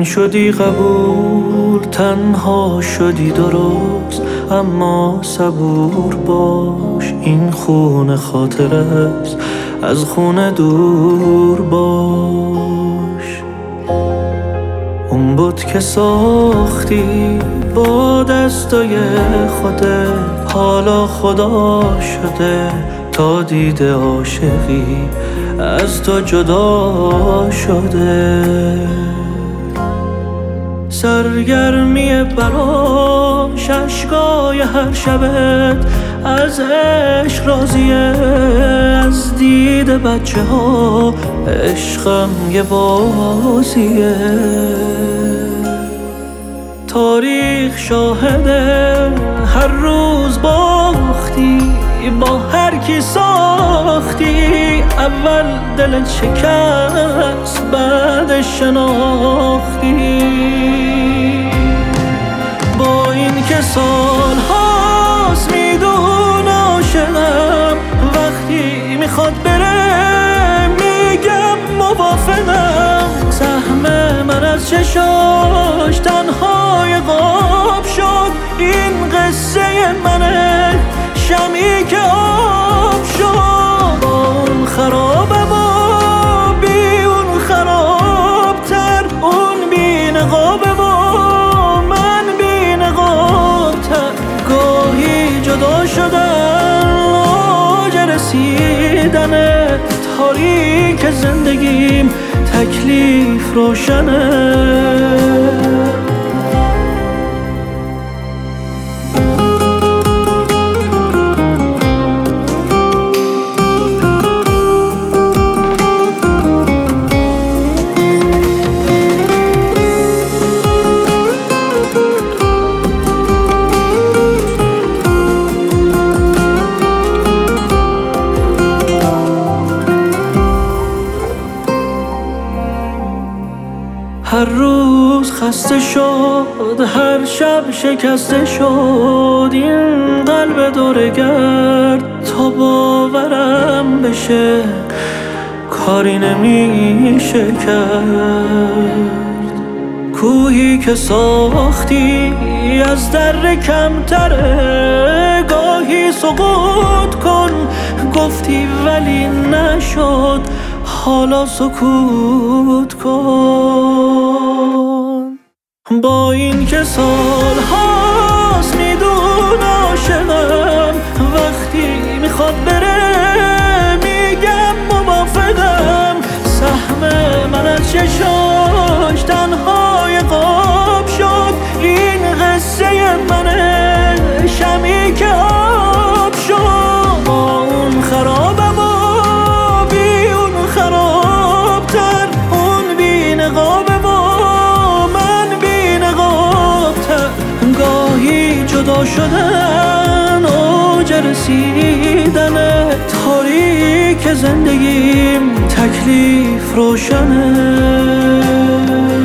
شدی قبول، تنها شدی درست، اما صبور باش، این خون خاطر است، از خون دور باش. اون بود که ساختی با دستای خودت، حالا خدا شده تا دیده عاشقی از تو جدا شده. سرگرمی براش اشکای هر شبت، از عشق راضیه، از دید بچه ها عشقم یه بازیه. تاریخ شاهده هر روز باختی، با هر کی ساختی، اول دلت شکست بعد شناختی. با این که سال هاست میدون عاشقم، وقتی میخواد بره میگم موافقم. سهم من از چشاش تنهای غاب شد، این قصه منه شمی که آب شد. اون خرابه و بی اون خرابتر، اون بی نقابه و من بی نقابتر. گاهی جدا شدن اوج رسیدنه، تاریک زندگیم تکلیف روشنه. هر روز خسته شد، هر شب شکسته شد، این قلب دوره گرد تا باورم بشه کاری نمیشه کرد. کوهی که ساختی از در کمتره، گاهی سقوط کن گفتی ولی نشد، حالا سکوت کن. با این که سال هاست میدون عاشقم، وقتی میخواد بره میگم موافقم. سهم من از چشاش تنهای غاب شد، این قصه منه شمی که آب شد. اون خرابه جدا شدن اوج رسیدنه، تاریک زندگیم تکلیف روشنه.